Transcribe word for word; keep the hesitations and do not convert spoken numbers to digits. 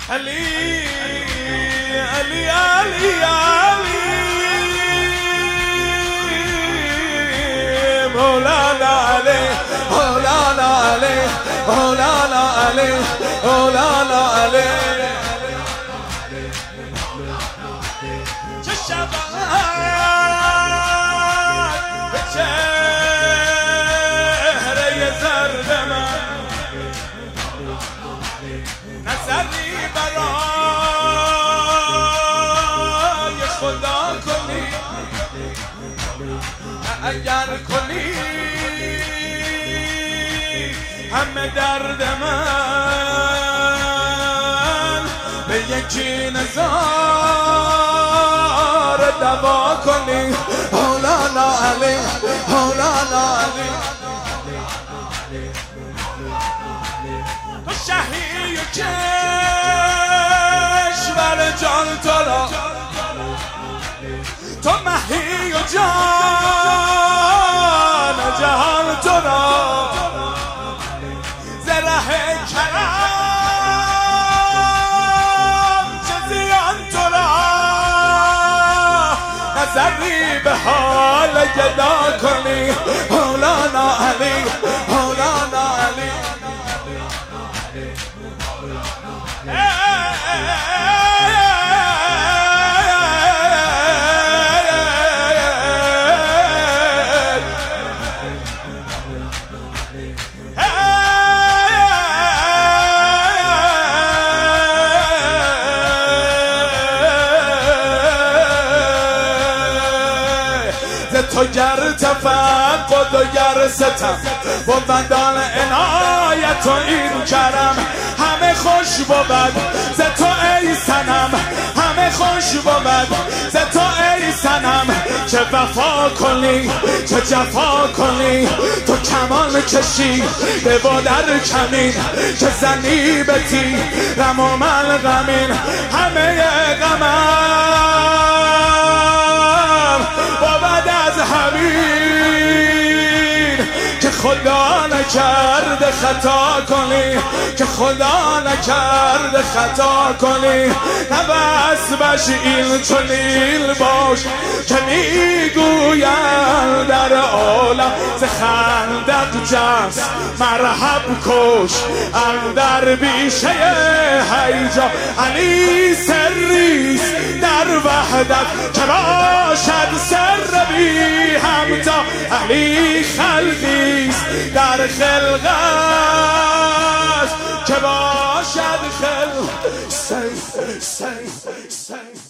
علی علی علی علی مولانا علی مولانا علی مولانا علی مولانا علی چه شبان به چهره زرد من نظری برای خدا کنی اگر کنی همه درد من به یکی نظر دوا کنی مولانا علی مولانا علی تو شهی و کشور جان تو را تو مهی و جان جهان تو را زره کرم چه زیان تو را نظری به حال گدا کنی مولانا علی مولانا علی تو گر تفقد و گر ستم بودن عنایت و این کرم همه خوش بود ز تو ای صنم همه خوش بود ز تو ای صنم چه وفا کنی چه جفا کنی تو کمان کشی به با در کمین که زنی به تی رم و من غمین همه غمم بود از همین که خدا نکرده خطا کنی که خدا نکرده خطا کنی نبس باش این چنین باش که میگوین در عالم ز خندت جست مرحب کش اندر بیشه هیجا علی سریست در وحدت که باشد سر بی همتا علی خلقیست در خلقت که باشد خلق سی سی سی